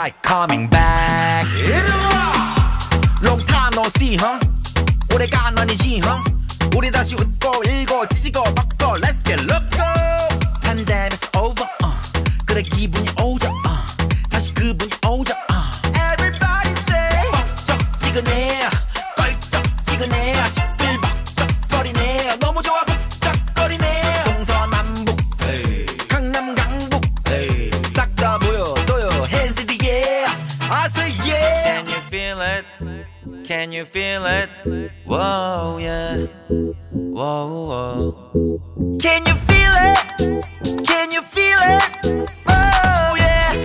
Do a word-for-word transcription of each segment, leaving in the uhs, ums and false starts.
like coming back. Long time no see, huh? 오래간 아니지, huh? 우리 다시 웃고 일고 지지고 뻗고 Let's get loco. Pandemic's over, uh. 그래 기분이 오죠, uh. 다시 그분이 오죠, uh. Everybody say 벅적지근해 껄쩍지근해 시끌벅적거리네 너무 좋아 벅적거리네 동서남북 강남 강북 싹 다 보여줘요 Hands in the air I say yeah. Can you feel it? Can you feel it? Whoa, yeah. Whoa, whoa. Can you feel it? Can you feel it? Oh, yeah.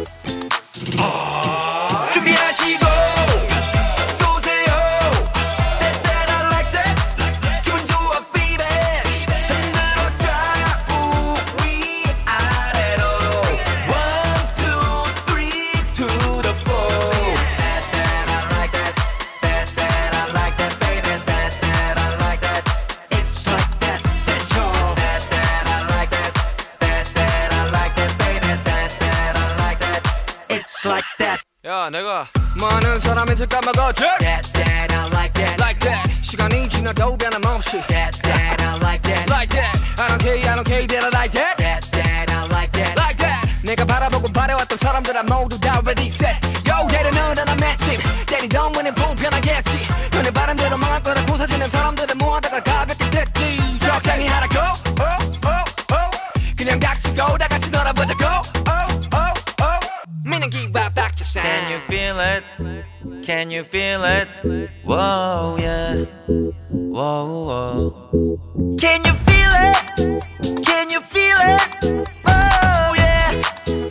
Oh. 준비하시고 쏘세요. That, that, I like that. 기분 좋아, baby. 흔들어 좌우 위아래로. One, two, three, to the four. That, that, I like that. That, that, I like that, baby. That, that, I like that. It's like that, that's all. That, that, I like that. That, that, I like that, baby. That, that, I like that. It's like that. 야 내가 많은 사람한테 까먹었지 That, that, I like that. Like that 시간이 지나도 변함없이 That, that, I like that. Like that I don't care I don't care that I like that That, that, I like that. Like that 내가 바라보고 바래왔던 사람들아 모두 다 ready set Yo 때리는 나 matching 때리던 문은 불편하겠지 너네 바람대로 망할 거라 고사지는 사람들을 모아다가 가볍게 됐지 적당히 하라고 oh, oh, oh. 그냥 닥치고 다 같이 놀아보자고 oh, oh, oh. meaning give up back to sound Can you feel it? Can you feel it? Whoa, yeah. Whoa, whoa. Can you feel it? Can you feel it? Oh, yeah.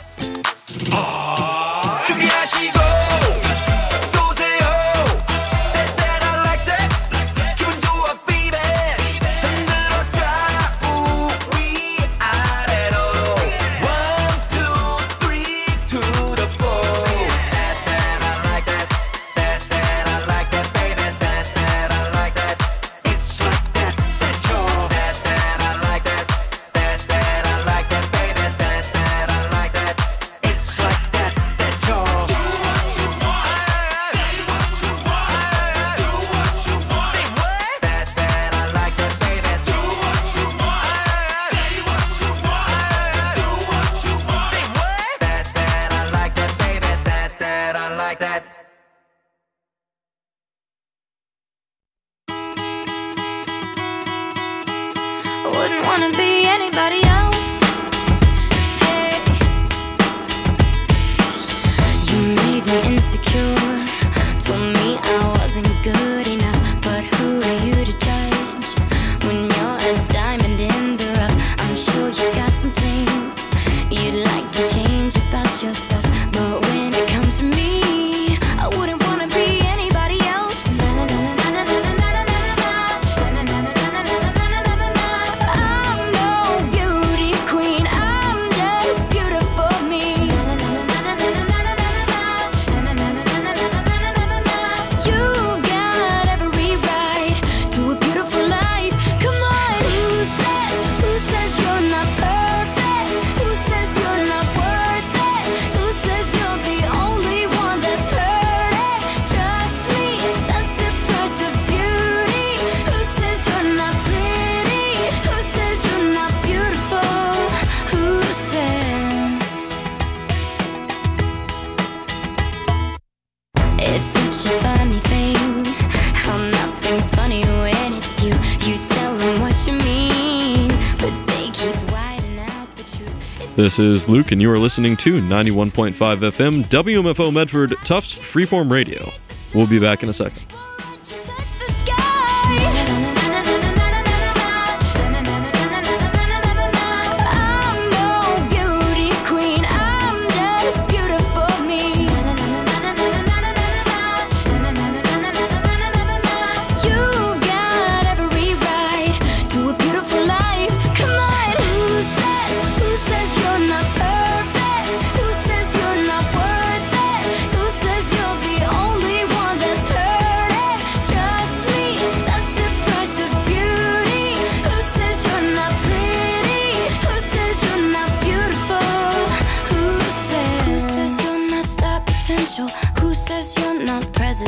Oh. 준비하시고 쏘세요. That, that, I like that. 기분 좋아, baby. 흔들어 좌우 위아래로. One, two, three, to the four. That, that, I like that. That, that, I like that, baby. That, that, I like that. It's like that, that's all. That, that, I like that. That, that, I like that, baby. That, that, I like that. It's like that, that's all. Do what you want. Say what you want. Do what you want. Say what? That, that, I like that, baby. Do what you want. Say what you want. Do what you want. Say what? That, that, I like that, baby. That, that, I like that. Wouldn't wanna be anybody else. Hey, you made me insecure. Told me I wasn't good enough. But who are you to judge when you're a diamond in the rough? I'm sure you got some things you'd like to change about yourself. But when it comes to me, I wouldn't wanna be anybody else. I'm no beauty queen, I'm just beautiful me. You got every right to a beautiful life. Come on, who says, who says you're not perfect? Who says you're not worth it? Who says you're the only one that's hurting? Trust me, that's the price of beauty. Who says you're not pretty? Who says you're not beautiful? Who says? It's such a funny thing how nothing's funny when it's you. You tell them what you mean, but they keep whiting out the truth. It's This is Luke, and you are listening to ninety-one point five F M W M F O Medford Tufts Freeform Radio. We'll be back in a second. Watch you touch the sky. I'm no beauty queen, I'm just beautiful me. You got every right to a beautiful life. Come on, who says, who says you're not perfect? Who says you're not worth it? Who says you're the only one that's hurting?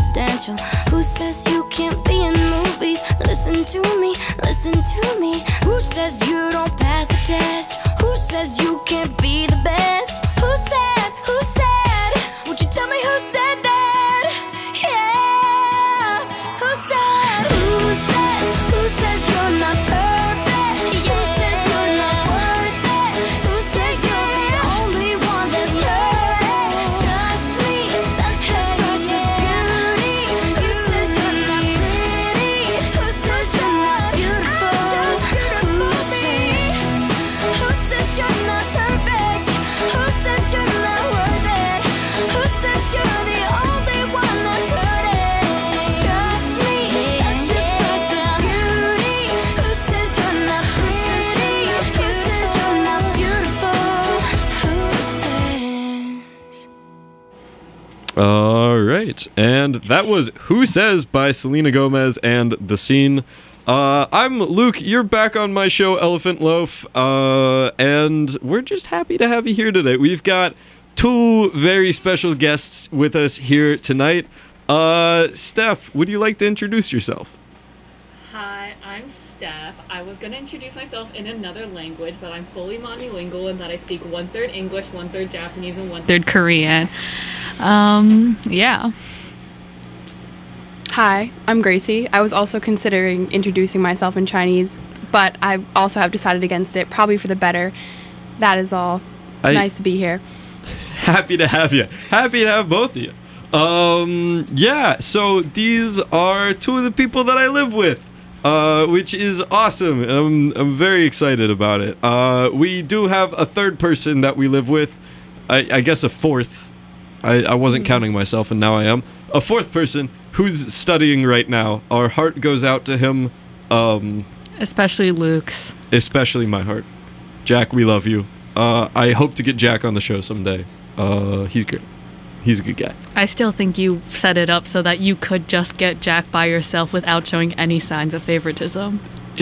confidential? Who says you can't be in movies? Listen to me, listen to me. Who says you don't pass the test? Who says you can't be the best? Who said, who said? Would you tell me who said that? Yeah. Who said? Who says, who says you're not perfect? Who says you're not worth it? Who says you're the only one that's perfect? Trust me, that's the price of beauty. Who says you're not pretty? Who says you're not beautiful? Who says? Who says you're not perfect? Who says you're not worth it? Who says you're the only one that's hurting? Trust me, that's the price of beauty. Who says you're not pretty? Who says you're not beautiful? Who says? All right, and that was "Who Says" by Selena Gomez and The Scene. Uh, I'm Luke. You're back on my show, Elephant Loaf, uh, and we're just happy to have you here today. We've got two very special guests with us here tonight. Uh, Steph, would you like to introduce yourself? Hi, I'm Steph. I was going to introduce myself in another language, but I'm fully monolingual in that I speak one-third English, one-third Japanese, and one-third Korean. Um, yeah. Hi, I'm Gracie. I was also considering introducing myself in Chinese, but I also have decided against it, probably for the better. That is all. I- Nice to be here. Happy to have you. Happy to have both of you. Um, yeah, so these are two of the people that I live with, uh, which is awesome. And I'm, I'm very excited about it. Uh, we do have a third person that we live with. I, I guess a fourth. I, I wasn't counting myself, and now I am. A fourth person who's studying right now. Our heart goes out to him, um, Especially Luke's. especially my heart. Jack, we love you. Uh, I hope to get Jack on the show someday. Uh, he's great. He's a good guy. I still think you set it up so that you could just get Jack by yourself without showing any signs of favoritism.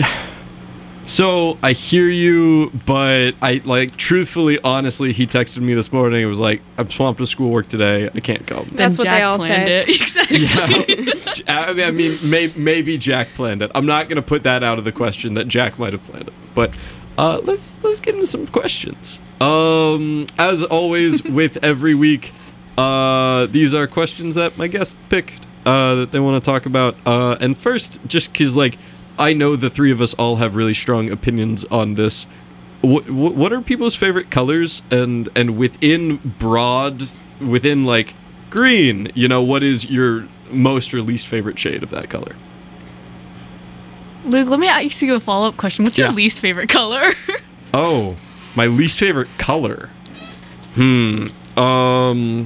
So I hear you, but I like truthfully, honestly, he texted me this morning. It was like, I'm swamped with schoolwork today. I can't come. That's what Jack they all planned say. it. Exactly. Yeah. I mean, I mean may, maybe Jack planned it. I'm not gonna put that out of the question that Jack might have planned it. But uh, let's let's get into some questions. Um, as always, with every week, uh, these are questions that my guest picked uh, that they want to talk about. Uh, and first, just because like I know the three of us all have really strong opinions on this. What what are people's favorite colors? And and within broad, within like green, you know, what is your most or least favorite shade of that color? Luke, let me ask you a follow-up question. What's your Yeah. least favorite color? Oh, my least favorite color. Hmm. Um.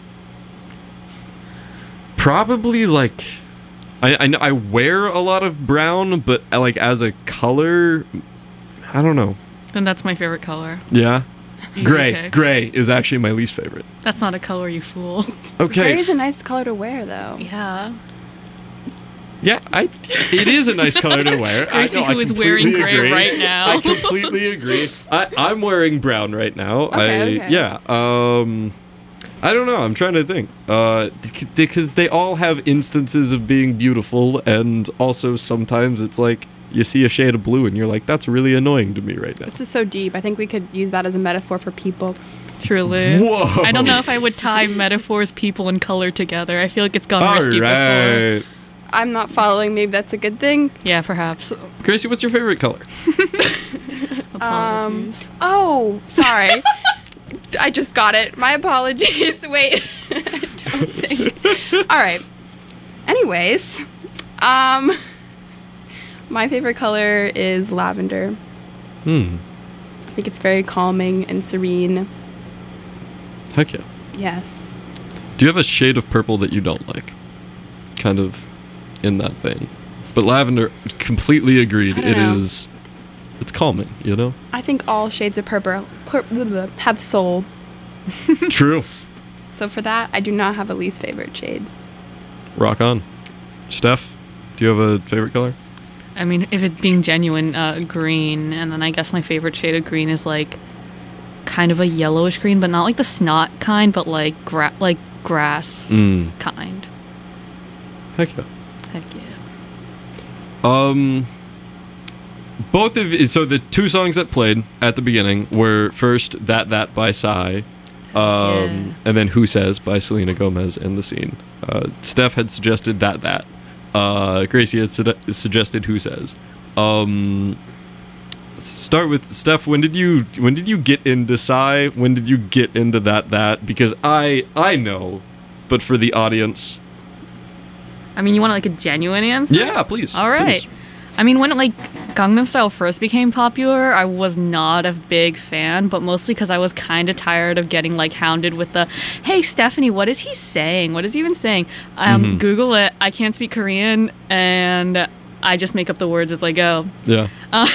Probably like, I I, know I wear a lot of brown, but uh, like as a color, I don't know. Then that's my favorite color. Yeah. Easy Gray. pick. Gray is actually my least favorite. That's not a color, you fool. Okay. Gray is a nice color to wear, though. Yeah. Yeah, I. It is a nice color to wear. I Gracie, know, I who is wearing completely gray agree. right now. I completely agree. I, I'm wearing brown right now. Okay, I, okay. Yeah. Um, I don't know. I'm trying to think. Uh, th- because they all have instances of being beautiful, and also sometimes it's like you see a shade of blue and you're like, that's really annoying to me right now. This is so deep. I think we could use that as a metaphor for people. Truly. Whoa. I don't know if I would tie metaphors, people, and color together. I feel like it's gone All risky before. right. I'm not following. Maybe that's a good thing. Yeah, perhaps. Gracie, what's your favorite color? Apologies. Oh, sorry. I just got it. My apologies. Wait. I don't think. All right. Anyways, um, my favorite color is lavender. Hmm. I think it's very calming and serene. Heck yeah. Yes. Do you have a shade of purple that you don't like? Kind of in that vein. But lavender, completely agreed. I don't It know. is, it's calming, you know? I think all shades of purple pur- blah, blah, have soul. True. So for that, I do not have a least favorite shade. Rock on. Steph, do you have a favorite color? I mean, if it's being genuine, uh, green, and then I guess my favorite shade of green is like kind of a yellowish green, but not like the snot kind, but like gra- like grass Mm. kind. Heck yeah. Heck yeah. Um, both of so the two songs that played at the beginning were first "That That" by Psy, um, Yeah. and then "Who Says" by Selena Gomez and The Scene. Uh, Steph had suggested "That That." Uh, Gracie had su- suggested "Who Says." Um, let's start with Steph. When did you when did you get into Psy? When did you get into "That That"? Because I I know, but for the audience, I mean, you want like a genuine answer? yeah, please. All right. please. I mean, when like Gangnam Style first became popular, I was not a big fan, but mostly because I was kind of tired of getting like hounded with the, "Hey Stephanie, what is he saying? What is he even saying?" Um, Mm-hmm. Google it. I can't speak Korean, and I just make up the words as I go. Yeah.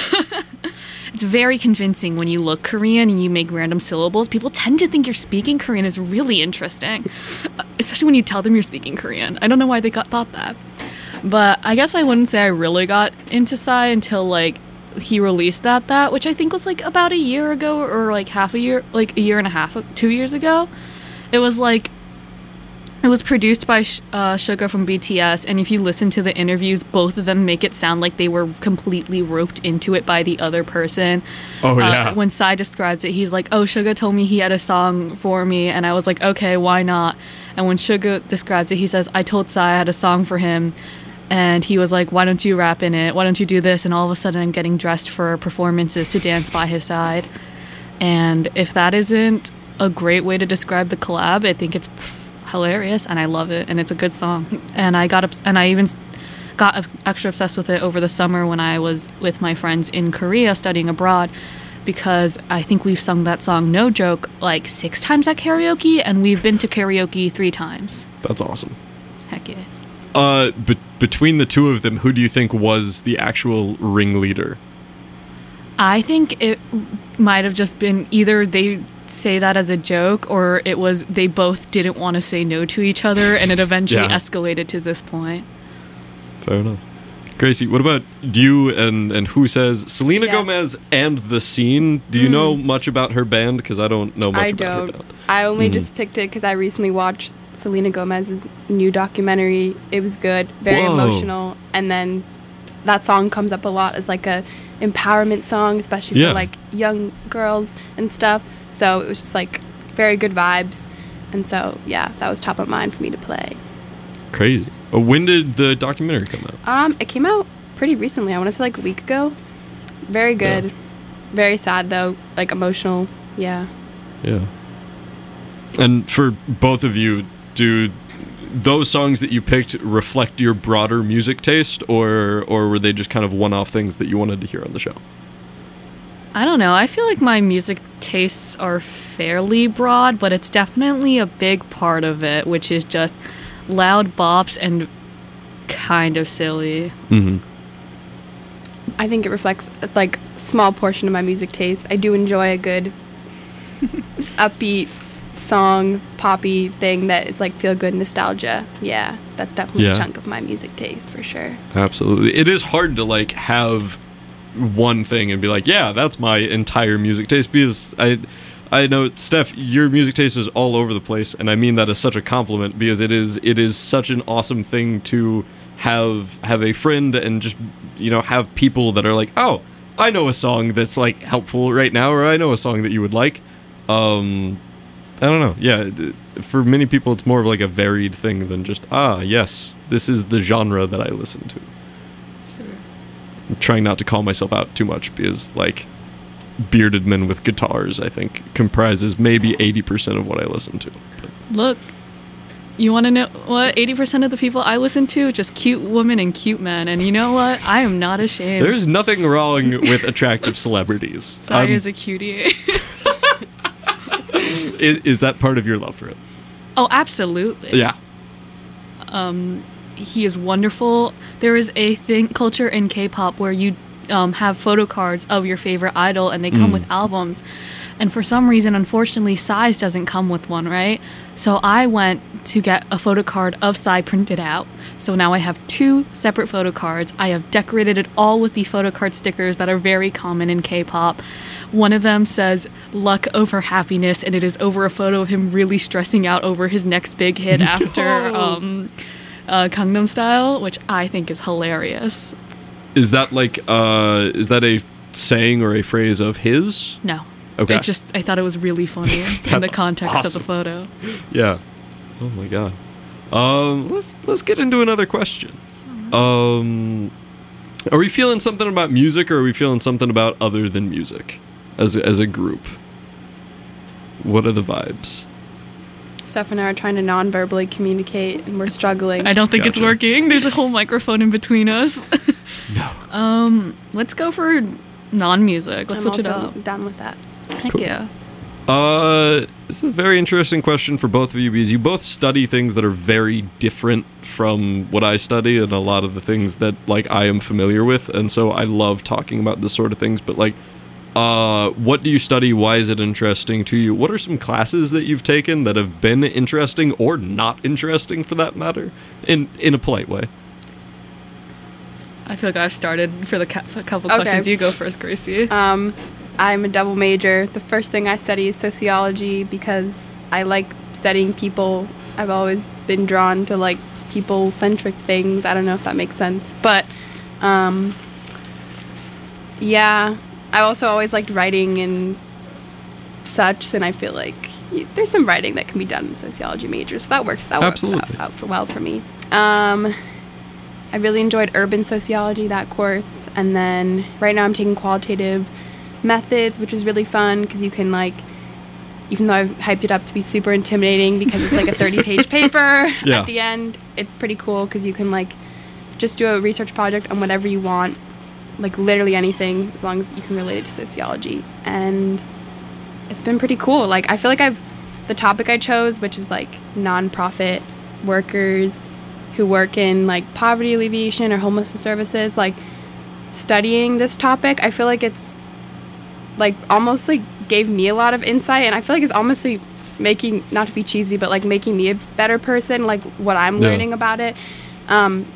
It's very convincing when you look Korean and you make random syllables. People tend to think you're speaking Korean. It's really interesting, uh, especially when you tell them you're speaking Korean. I don't know why they got thought that. But I guess I wouldn't say I really got into Psy until like he released That That, which I think was like about a year ago or like half a year, like a year and a half, two years ago. It was like, it was produced by Sh- uh, Suga from B T S, and if you listen to the interviews, both of them make it sound like they were completely roped into it by the other person. Oh, Uh, yeah. when Psy describes it, he's like, "Oh, Suga told me he had a song for me," and I was like, "Okay, why not?" And when Suga describes it, he says, "I told Psy I had a song for him," and he was like, "Why don't you rap in it? Why don't you do this?" And all of a sudden, I'm getting dressed for performances to dance by his side. And if that isn't a great way to describe the collab, I think it's hilarious, and I love it, and it's a good song. And I got ups- and I even s- got ob- extra obsessed with it over the summer when I was with my friends in Korea studying abroad, because I think we've sung that song, no joke, like six times at karaoke, and we've been to karaoke three times. That's awesome. Heck yeah. Uh, be- between the two of them, who do you think was the actual ringleader? I think it might have just been either they say that as a joke, or it was they both didn't want to say no to each other, and it eventually Yeah. escalated to this point. Fair enough. Gracie, what about you and, and Who Says? Selena Yes. Gomez and The Scene. Do you know much about her band? Because I don't know much I about her don't. band. I only Mhm. just picked it because I recently watched Selena Gomez's new documentary. It was good, very Whoa. emotional, and then that song comes up a lot as like a empowerment song, especially Yeah. for like young girls and stuff. So it was just like very good vibes, and so yeah, that was top of mind for me to play. Crazy. Uh, when did the documentary come out? Um, it came out pretty recently. I want to say like a week ago. Very good, Yeah. very sad though, like emotional. Yeah. Yeah. And for both of you, do those songs that you picked reflect your broader music taste, or or were they just kind of one-off things that you wanted to hear on the show? I don't know. I feel like my music tastes are fairly broad, but it's definitely a big part of it, which is just loud bops and kind of silly. Mm-hmm. I think it reflects like small portion of my music taste. I do enjoy a good upbeat song, poppy thing that is like feel good nostalgia. Yeah, that's definitely Yeah. a chunk of my music taste for sure. Absolutely. It is hard to like have one thing and be like, yeah, that's my entire music taste, because I I know, Steph, your music taste is all over the place, and I mean that as such a compliment, because it is it is such an awesome thing to have have a friend and just, you know, have people that are like, oh, I know a song that's like helpful right now, or I know a song that you would like. Um, I don't know. Yeah, d- for many people, it's more of like a varied thing than just, ah, yes, this is the genre that I listen to. I'm trying not to call myself out too much, because like bearded men with guitars, I think, comprises maybe eighty percent of what I listen to. But Look, you want to know what? eighty percent of the people I listen to, just cute women and cute men. And you know what? I am not ashamed. there's nothing wrong with attractive celebrities. Sai Um, is a cutie. is, is that part of your love for it? Oh, absolutely. Yeah. He is wonderful. There is a thing culture in K-pop where you um, have photo cards of your favorite idol, and they come Mm. with albums. And for some reason, unfortunately, Psy's doesn't come with one, right? So I went to get a photo card of Psy printed out. So now I have two separate photo cards. I have decorated it all with the photo card stickers that are very common in K-pop. One of them says luck over happiness, and it is over a photo of him really stressing out over his next big hit after No. um, uh, Gangnam Style, which I think is hilarious. Is that like uh is that a saying or a phrase of his? No. Okay. It just, I thought it was really funny in the That's context of awesome. the photo. Yeah. Oh my god. Um let's let's get into another question. Um are we feeling something about music, or are we feeling something about other than music as a, as a group? What are the vibes? Steph and I are trying to non-verbally communicate, and we're struggling. I don't think it's Gotcha. working. There's a whole microphone in between us. No. um, let's go for non-music. Let's I'm switch it also up. down with that. Heck Cool. yeah. Uh, it's a very interesting question for both of you, because you both study things that are very different from what I study and a lot of the things that like I am familiar with, and so I love talking about this sort of things. But like, uh, what do you study? Why is it interesting to you? What are some classes that you've taken that have been interesting or not interesting, for that matter, in in a polite way? I feel like I've started for the ca- for a couple Okay. questions. You go first, Gracie. Um, I'm a double major. The first thing I study is sociology because I like studying people. I've always been drawn to like people-centric things. I don't know if that makes sense, but um, yeah, I also always liked writing and such, and I feel like y- there's some writing that can be done in sociology majors, so that works. That works Absolutely. out, out for well for me. Um, I really enjoyed urban sociology, that course, and then right now I'm taking qualitative methods, which is really fun because you can like, even though I've hyped it up to be super intimidating because it's like a thirty page paper Yeah. at the end, it's pretty cool because you can like just do a research project on whatever you want, like literally anything, as long as you can relate it to sociology. And it's been pretty cool. Like I feel like I've, the topic I chose, which is like nonprofit workers who work in like poverty alleviation or homelessness services, like studying this topic, I feel like it's like almost like gave me a lot of insight, and I feel like it's almost like making, not to be cheesy, but like making me a better person, like what I'm Yeah. learning about it. Um,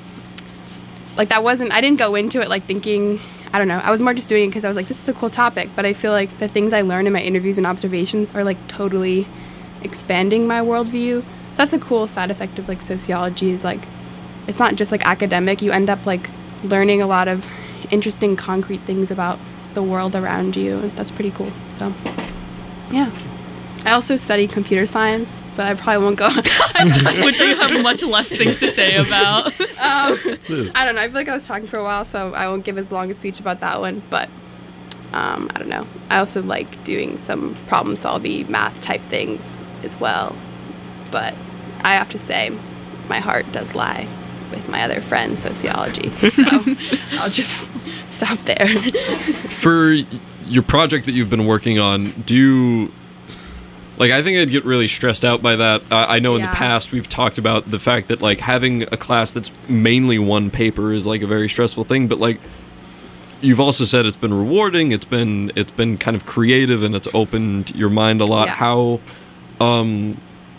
like that wasn't, I didn't go into it like thinking, I don't know, I was more just doing it because I was like, this is a cool topic, but I feel like the things I learned in my interviews and observations are like totally expanding my worldview. That's a cool side effect of like sociology, is like it's not just like academic, you end up like learning a lot of interesting concrete things about the world around you, and that's pretty cool. So yeah, I also study computer science, but I probably won't go Which I have much less things to say about. um, I don't know, I feel like I was talking for a while, so I won't give as long a speech about that one, but um, I don't know, I also like doing some problem solving math type things as well. But I have to say, my heart does lie with my other friend, sociology. So I'll just stop there. For y- your project that you've been working on, do you like? I think I'd get really stressed out by that. Uh, I know in the Yeah. past we've talked about the fact that like having a class that's mainly one paper is like a very stressful thing. But like, you've also said it's been rewarding. It's been it's been kind of creative, and it's opened your mind a lot. Yeah. How, um,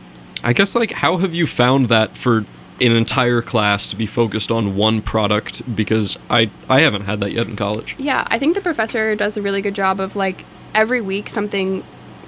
I guess like how have you found that for an entire class to be focused on one product? Because I I haven't had that yet in college. Yeah, I think the professor does a really good job of like every week something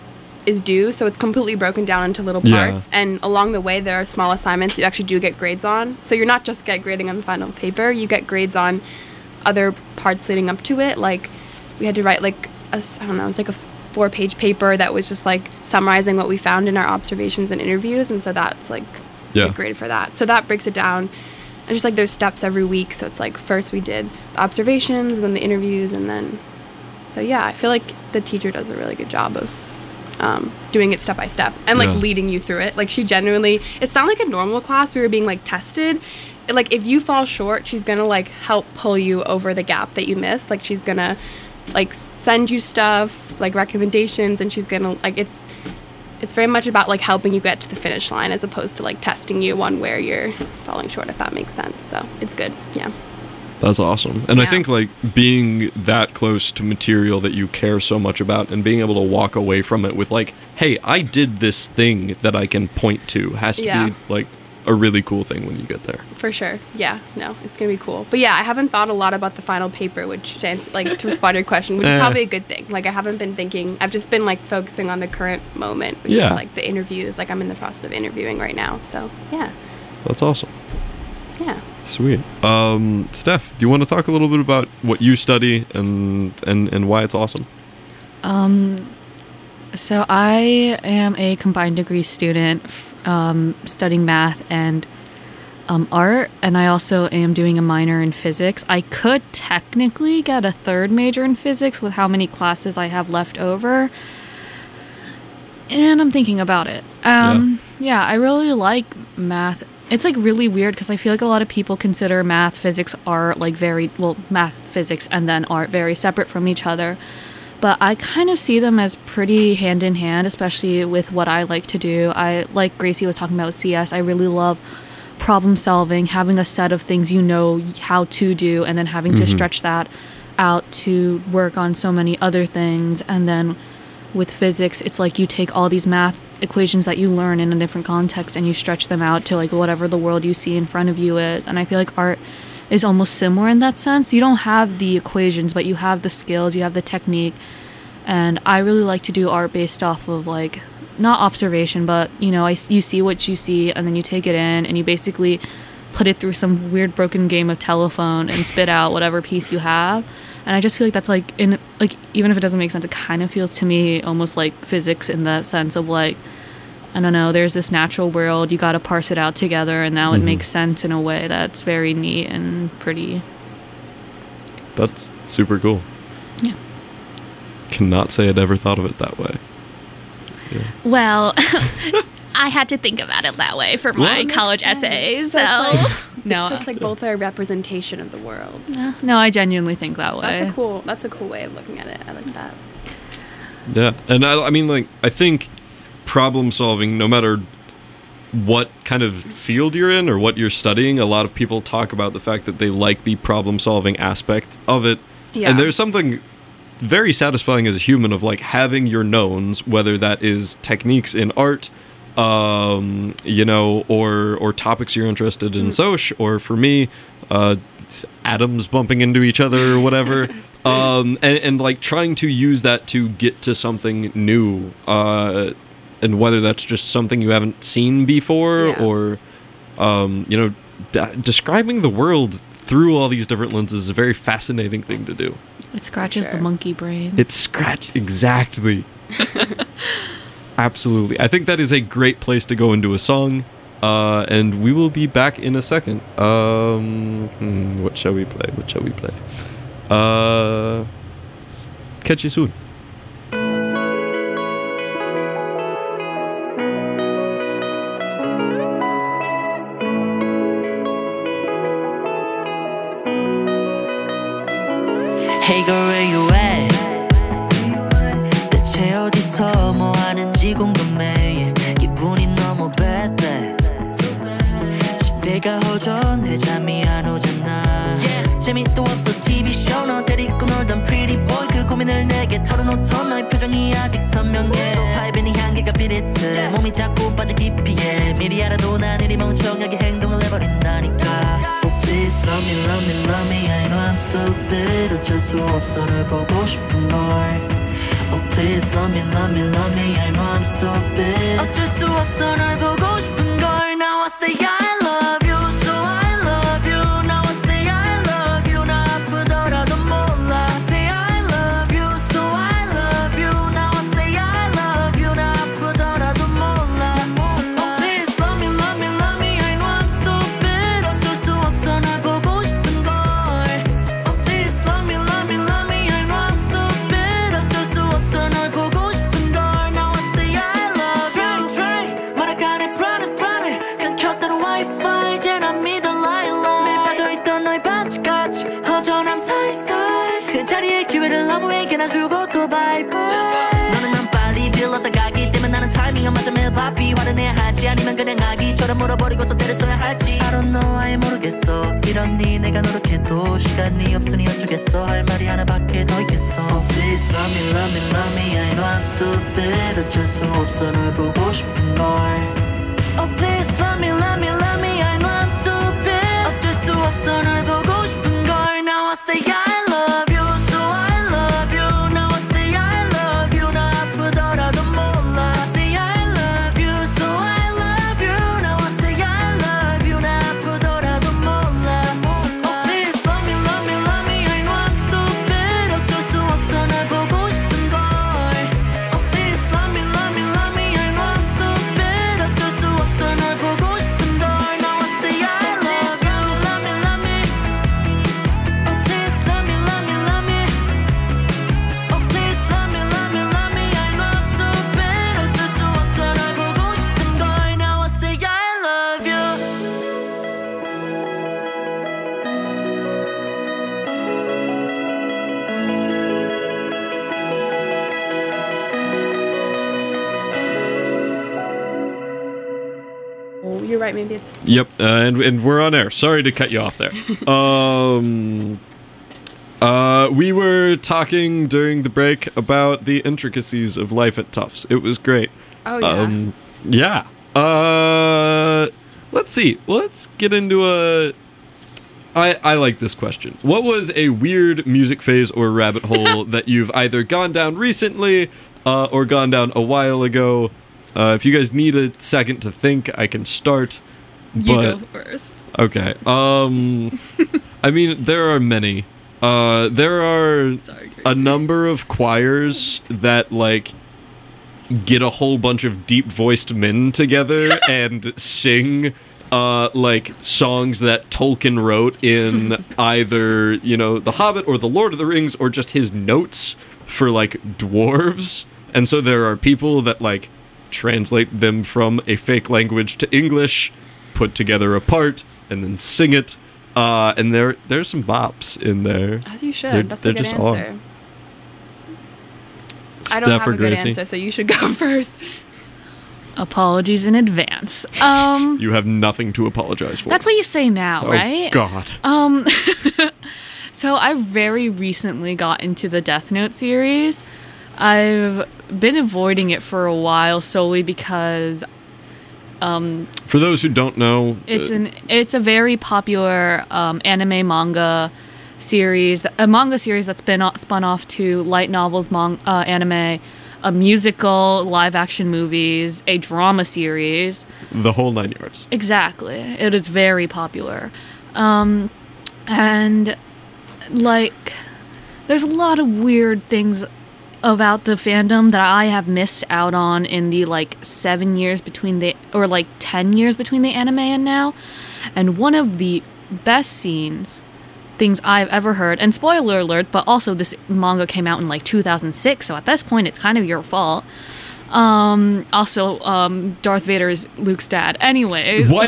is due, so it's completely broken down into little Yeah. parts, and along the way there are small assignments you actually do get grades on. So you're not just get grading on the final paper, you get grades on other parts leading up to it. Like we had to write like a, s- I don't know, it was like a four page paper that was just like summarizing what we found in our observations and interviews, and so that's like Yeah. get graded for that. So that breaks it down. And just like there's steps every week, so it's like first we did the observations, then the interviews, and then so yeah, I feel like the teacher does a really good job of um, doing it step by step and like Yeah. leading you through it. Like she genuinely, it's not like a normal class we were being like tested. Like if you fall short, she's gonna like help pull you over the gap that you missed. Like she's gonna like send you stuff, like recommendations, and she's gonna like it's it's very much about like helping you get to the finish line as opposed to like testing you on where you're falling short, if that makes sense. So it's good. Yeah. That's awesome. And I Yeah. think like being that close to material that you care so much about and being able to walk away from it with like, hey, I did this thing that I can point to has to Yeah. be like a really cool thing when you get there. For sure. Yeah. No, it's gonna be cool. But yeah, I haven't thought a lot about the final paper, which to answer, like to respond to your question, which is Eh. probably a good thing. Like I haven't been thinking. I've just been like focusing on the current moment, which Yeah. is like the interviews. Like I'm in the process of interviewing right now. So yeah. That's awesome. Sweet. Um, Steph, do you want to talk a little bit about what you study and and and why it's awesome? Um, so I am a combined degree student, f- um, studying math and um, art, and I also am doing a minor in physics. I could technically get a third major in physics with how many classes I have left over, and I'm thinking about it. Um, yeah. yeah, I really like math. It's like really weird because I feel like a lot of people consider math, physics, art like very, well, math, physics, and then art very separate from each other. But I kind of see them as pretty hand in hand, especially with what I like to do. I, like Gracie was talking about with C S, I really love problem solving, having a set of things you know how to do, and then having mm-hmm. to stretch that out to work on so many other things. And then with physics, it's like you take all these math equations that you learn in a different context and you stretch them out to like whatever the world you see in front of you is. And I feel like art is almost similar in that sense. You don't have the equations, but you have the skills, you have the technique. And I really like to do art based off of like, not observation, but you know, I, you see what you see and then you take it in and you basically put it through some weird broken game of telephone and spit out whatever piece you have. And I just feel like that's like, in like, even if it doesn't make sense, it kind of feels to me almost like physics in the sense of like, I don't know, there's this natural world, you got to parse it out together, and now mm-hmm. it makes sense in a way that's very neat and pretty. That's super cool. Yeah. Cannot say I'd ever thought of it that way. Yeah. Well, I had to think about it that way for my Well, college makes essays, sense. so, So it's no. So it's like both are a representation of the world. no, no, I genuinely think that way. That's a cool. That's a cool way of looking at it. I like that. Yeah, and I, I mean, like, I think problem solving, no matter what kind of field you're in or what you're studying, a lot of people talk about the fact that they like the problem solving aspect of it. Yeah. And there's something very satisfying as a human of like having your knowns, whether that is techniques in art, um, you know, or or topics you're interested in, mm. soch, or for me, uh, atoms bumping into each other or whatever. Um, and, and like trying to use that to get to something new, uh, and whether that's just something you haven't seen before, Yeah. or um, you know, d- describing the world through all these different lenses is a very fascinating thing to do. It scratches Sure. the monkey brain. It's scratch exactly. Absolutely, I think that is a great place to go into a song, uh, and we will be back in a second. Um, hmm, what shall we play? What shall we play? Uh, catch you soon. Hey girl, where you at? 대체 어디서 뭐 하는지 궁금해. 기분이 너무 bad bad. 침대가 허전해 잠이 안 오잖아. 재미도 없어 티비 쇼 너 데리고 놀던 pretty boy 그 고민을 내게 털어놓던 너의 표정이 아직 선명해. 소파에 빈이 향기가 비릿해. 몸이 자꾸 빠져 깊이에. 미리 알아도 난 이리 멍청하게 행동을 해버린다니까. Oh please love me love me love me I know I'm stupid 어쩔 수 없어 널 보고 싶은 걸. Oh please love me love me love me I know I'm stupid 어쩔 수 없어 널 보고 싶은 걸. Now I say I love you so I love you. Now I say I love you 나 아프더라도 몰라. I say I love you so I love you. Now I say I love you 나 아프더라도 몰라. Oh please love me love me love me I know I'm stupid 어쩔 수 없어 널 보고 싶은 걸. Oh please love me love me love me I know I'm stupid 어쩔 수 없어 널 보고 싶은 걸. Now I say I love you. Try try 말아가네 불안해 불안해 끊겼다는 와이파이 이제 난 믿어 lie lie. 매일 빠져있던 너의 반지까지 허전함 사이사이 그 자리에 기회를 아무에게나 주고 또 bye bye. 너는 난 빨리 들렀다 가기 때문에 나는 타이밍 안 맞아 매일 바삐. 화를 내야 하지 아니면 그냥 아기처럼 물어버리고서 때를 써야 할지. I don't know 아예 모르겠어. 이러니 내가 노력해도 시간이 없으니 어쩌겠어. 할 말이 하나밖에 더 있겠어. Oh please love me love me love me I know I'm stupid 어쩔 수 없어 널 보고 싶은 걸. Oh please love me love me love me I know I'm stupid 어쩔 수 없어 널 보고 싶은 걸. Now I say I love you so I love you. Now I say I love you 나 아프더라도 몰라. I say I love you so I love you. Now I say I love you 나 아프더라도 몰라. right. Maybe it's. Yep, uh, and and we're on air. Sorry to cut you off there. Um, uh, we were talking during the break about the intricacies of life at Tufts. It was great. Oh yeah. Um, yeah. Uh, let's see. Let's get into a. I, I like this question. What was a weird music phase or rabbit hole that you've either gone down recently uh, or gone down a while ago? Uh, if you guys need a second to think, I can start. You But go first. okay. Um, I mean, there are many. Uh, there are Sorry, Gracie. a number of choirs that like get a whole bunch of deep voiced men together and sing uh, like songs that Tolkien wrote in either, you know, The Hobbit or The Lord of the Rings or just his notes for like dwarves. And so there are people that like translate them from a fake language to English, put together a part, and then sing it. Uh, and there there's some bops in there. As you should. They're- That's they're a good just all- answer. I Steph don't have or a good Gracie? answer, so you should go first. Apologies in advance. Um, You have nothing to apologize for. that's what you say now, Oh, right? God. Um, so I very recently got into the Death Note series. I've been avoiding it for a while solely because For those who don't know, it's uh, an it's a very popular um, anime manga series, a manga series that's been o- spun off to light novels, mon- uh, anime, a musical, live action movies, a drama series. the whole nine yards. Exactly. It is very popular. Um, and, like, there's a lot of weird things about the fandom that I have missed out on in the, like, seven years between the, or, like, ten years between the anime and now. And one of the best scenes, things I've ever heard, and spoiler alert, but also this manga came out in, like, two thousand six, so at this point it's kind of your fault. Um, also, um, Darth Vader is Luke's dad. Anyways, What?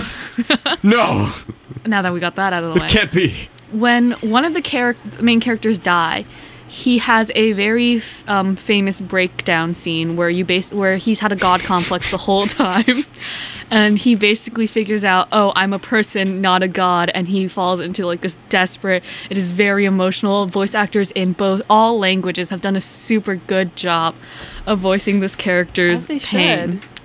No, now that we got that out of the way. it can't be. When one of the char- main characters die, he has a very f- um, famous breakdown scene where you base where he's had a god complex the whole time, and he basically figures out, oh, I'm a person, not a god, and he falls into like this desperate. It is very emotional. Voice actors in both all languages have done a super good job of voicing this character's As they pain. should.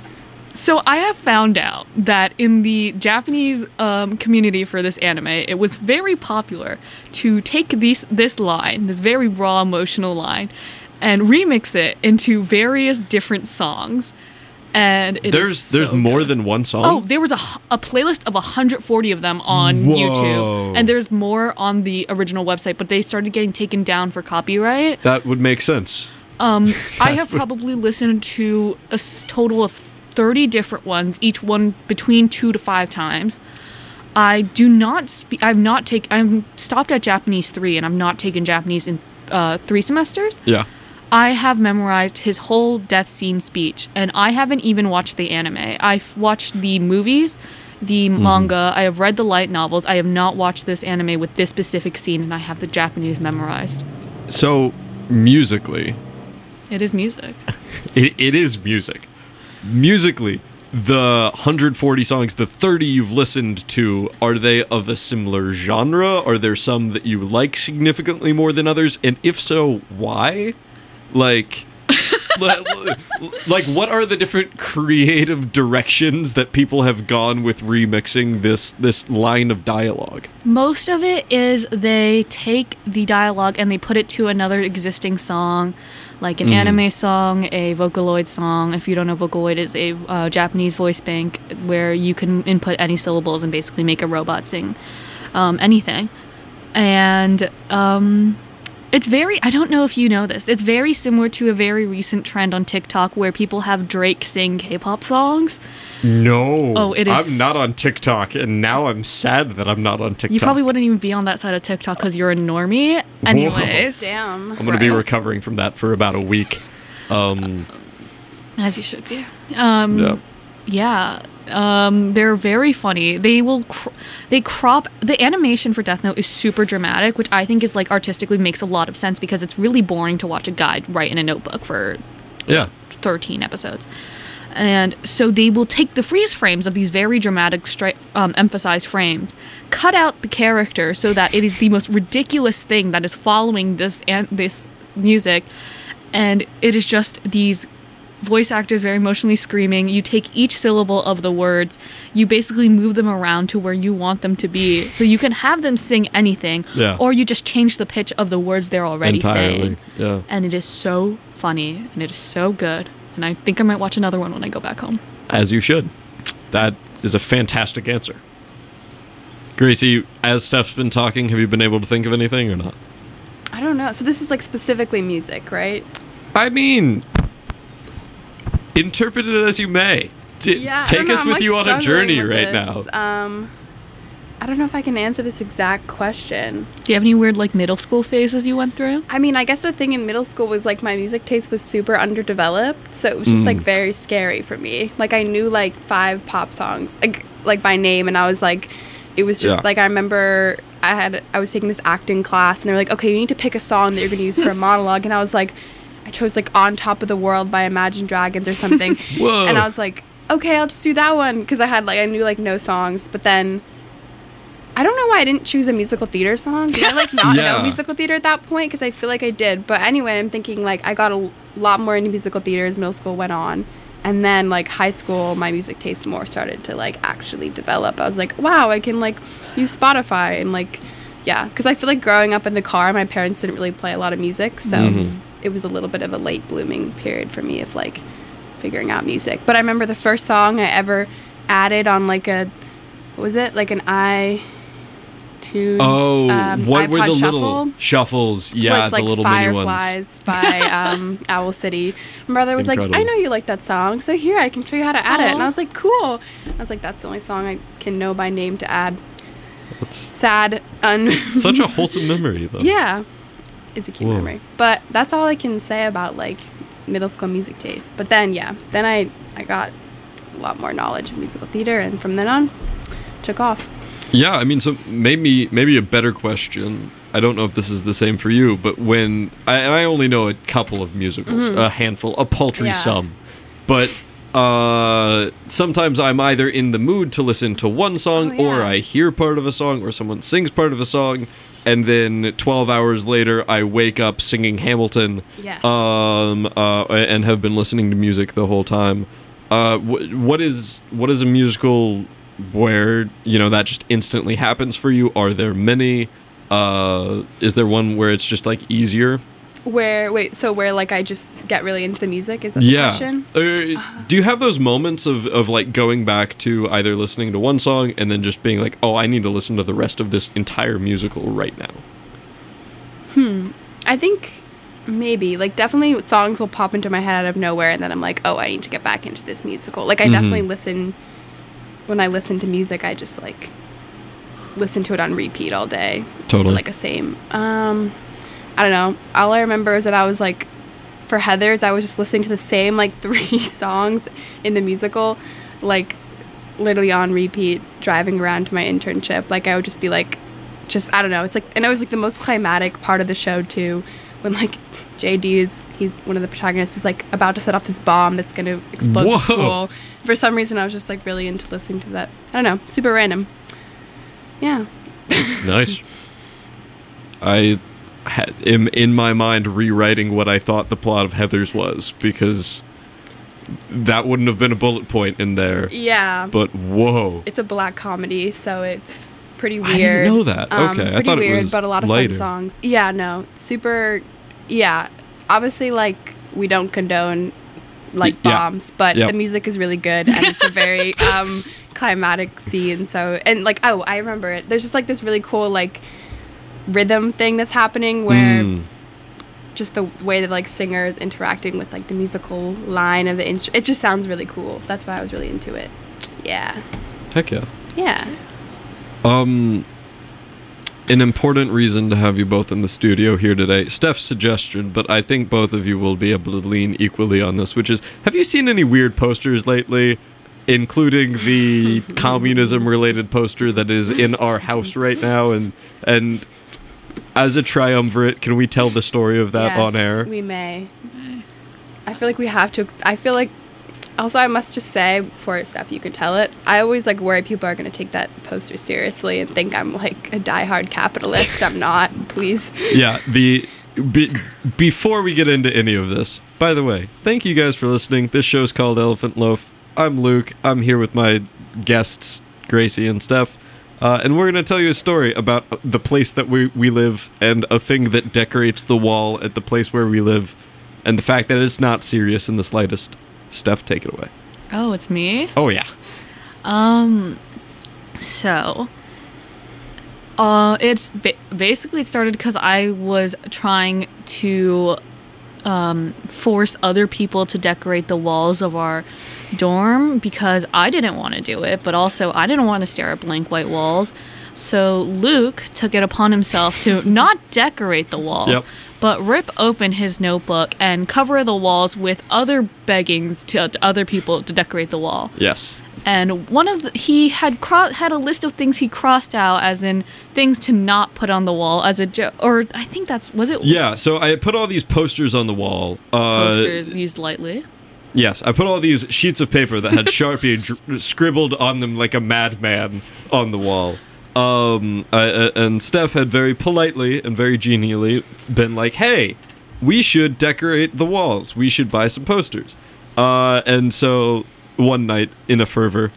So I have found out that in the Japanese um, community for this anime, it was very popular to take these this line, this very raw emotional line, and remix it into various different songs. And it There's is there's so more good. than one song. Oh, there was a, h- a playlist of one hundred forty of them on Whoa. YouTube, and there's more on the original website, but they started getting taken down for copyright. That would make sense. I have probably listened to a s- total of thirty different ones, each one between two to five times. I do not speak. I've not take. I'm stopped at Japanese three, and I'm not taken Japanese in uh, three semesters. Yeah. I have memorized his whole death scene speech, and I haven't even watched the anime. I've watched the movies, the manga. I have read the light novels. I have not watched this anime with this specific scene, and I have the Japanese memorized. So musically, It is music. it, it is music. Musically, the one hundred forty songs, the thirty you've listened to, are they of a similar genre? Are there some that you like significantly more than others? And if so, why? Like, li- like what are the different creative directions that people have gone with remixing this this line of dialogue? Most of it is they take the dialogue and they put it to another existing song, like an anime song, a Vocaloid song. If you don't know, Vocaloid is a uh, Japanese voice bank where you can input any syllables and basically make a robot sing um, anything. And um, it's very, I don't know if you know this, it's very similar to a very recent trend on TikTok where people have Drake sing K-pop songs. No. Oh, it is- I'm not on TikTok, and now I'm sad that I'm not on TikTok. You probably wouldn't even be on that side of TikTok because you're a normie. Anyways. Damn. I'm gonna be recovering from that for about a week. Um, As you should be. Um, yeah. yeah. Um, they're very funny. They will, cr- they crop, the animation for Death Note is super dramatic, which I think is like artistically makes a lot of sense because it's really boring to watch a guy write in a notebook for Yeah. thirteen episodes. And so they will take the freeze frames of these very dramatic, stri- um, emphasized frames, cut out the character so that it is the most ridiculous thing that is following this and this music, and it is just these voice actors very emotionally screaming. You take each syllable of the words, you basically move them around to where you want them to be, so you can have them sing anything, Yeah. or you just change the pitch of the words they're already Entirely. saying. Yeah. And it is so funny, and it is so good. And I think I might watch another one when I go back home. As you should. That is a fantastic answer. Gracie, as Steph's been talking, have you been able to think of anything or not? I don't know. So this is like specifically music, right? I mean, interpret it as you may. T- Yeah. I take don't know, us I'm, with like, you on a struggling journey with right this. now. Um, I don't know if I can answer this exact question. Do you have any weird like middle school phases you went through? I mean, I guess the thing in middle school was like my music taste was super underdeveloped, so it was just Mm. like very scary for me. Like I knew like five pop songs, like like by name, and I was like, it was just Yeah. like I remember I had I was taking this acting class, and they were like, okay, you need to pick a song that you're gonna use for a monologue, and I was like, I chose like On Top of the World by Imagine Dragons or something, Whoa. and I was like, okay, I'll just do that one because I had like I knew like no songs, but then. I don't know why I didn't choose a musical theater song. Did I like not Yeah. know musical theater at that point? Because I feel like I did. But anyway, I'm thinking like I got a l- lot more into musical theater as middle school went on, and then like high school, my music taste more started to like actually develop. I was like, wow, I can like use Spotify and like, yeah, because I feel like growing up in the car, my parents didn't really play a lot of music, so Mhm. it was a little bit of a late blooming period for me of like figuring out music. But I remember the first song I ever added on like a, what was it like an i. Tunes, Oh, um, what were iPod the Shuffle little shuffles? Yeah, was like the little mini ones. Fireflies by um, Owl City. My brother was like, Incredible. I know you like that song, so here, I can show you how to add it. And Aw. I was like, cool. I was like, that's the only song I can know by name to add. That's Sad, un... such a wholesome memory, though. yeah, it's a cute Whoa. memory. But that's all I can say about like middle school music taste. But then, yeah, then I, I got a lot more knowledge of musical theater, and from then on, took off. Yeah, I mean, so maybe maybe a better question. I don't know if this is the same for you, but when I, and I only know a couple of musicals, a handful, a paltry Yeah. sum, but uh, sometimes I'm either in the mood to listen to one song, Oh, or yeah. I hear part of a song, or someone sings part of a song, and then twelve hours later I wake up singing Hamilton, Yes. um, uh, and have been listening to music the whole time. Uh, wh- what is what is a musical where you know that just instantly happens for you? Are there many? Uh, is there one where it's just like easier? Where, wait, so where like I just get really into the music? Is that the Yeah. question? Uh, do you have those moments of, of like going back to either listening to one song and then just being like, oh, I need to listen to the rest of this entire musical right now? I think maybe like definitely songs will pop into my head out of nowhere, and then I'm like, oh, I need to get back into this musical. Like I Mhm. definitely listen when I listen to music. I just like listen to it on repeat all day. Totally. Like a same. Um, I don't know. All I remember is that I was like, for Heathers, I was just listening to the same like three songs in the musical, like literally on repeat, driving around to my internship. Like I would just be like, just I don't know. It's like, and it was like the most climatic part of the show too, when like J D is he's one of the protagonists is like about to set off this bomb that's gonna explode Whoa. the school. For some reason, I was just like really into listening to that. I don't know, super random. Yeah. Nice. I had, am in my mind rewriting what I thought the plot of Heathers was, because that wouldn't have been a bullet point in there. Yeah. But whoa. It's a black comedy, so it's pretty I weird. didn't know that. Um, Okay, I pretty thought it weird, was but a lot of lighter. fun songs. Yeah, no, super. Yeah, obviously, like we don't condone like Y- yeah. bombs, but Yep. the music is really good, and it's a very um, climatic scene. So, and like, oh, I remember it. There's just like this really cool like rhythm thing that's happening where. Mm. Just the way that like singers interacting with like the musical line of the instrument, it just sounds really cool. That's why I was really into it. Yeah, Heck yeah. yeah. Um, an important reason to have you both in the studio here today. Steph's suggestion, but I think both of you will be able to lean equally on this, which is, have you seen any weird posters lately? Including the communism-related poster that is in our house right now, and and as a triumvirate, can we tell the story of that Yes, on air? We may. I feel like we have to. I feel like Also, I must just say, before Steph, you can tell it, I always like worry people are going to take that poster seriously and think I'm like a diehard capitalist. I'm not. Please. Yeah, the be, before we get into any of this, by the way, thank you guys for listening. This show's called Elephant Loaf. I'm Luke. I'm here with my guests, Gracie and Steph. Uh, and we're going to tell you a story about the place that we, we live and a thing that decorates the wall at the place where we live and the fact that it's not serious in the slightest. Steph, take it away. Oh, it's me? Oh, yeah. Um, so, uh, it's ba- basically it started because I was trying to, um, force other people to decorate the walls of our dorm because I didn't want to do it, but also I didn't want to stare at blank white walls. So Luke took it upon himself to not decorate the walls, Yep. but rip open his notebook and cover the walls with other beggings to, to other people to decorate the wall. Yes. And one of the, he had cro- had a list of things he crossed out as in things to not put on the wall as a joke. Or I think that's was it Yeah, so I put all these posters on the wall. Uh, posters used lightly. Yes, I put all these sheets of paper that had Sharpie dr- scribbled on them like a madman on the wall. Um, I, uh, and Steph had very politely and very genially been like, hey, we should decorate the walls. We should buy some posters. Uh, and so one night, in a fervor,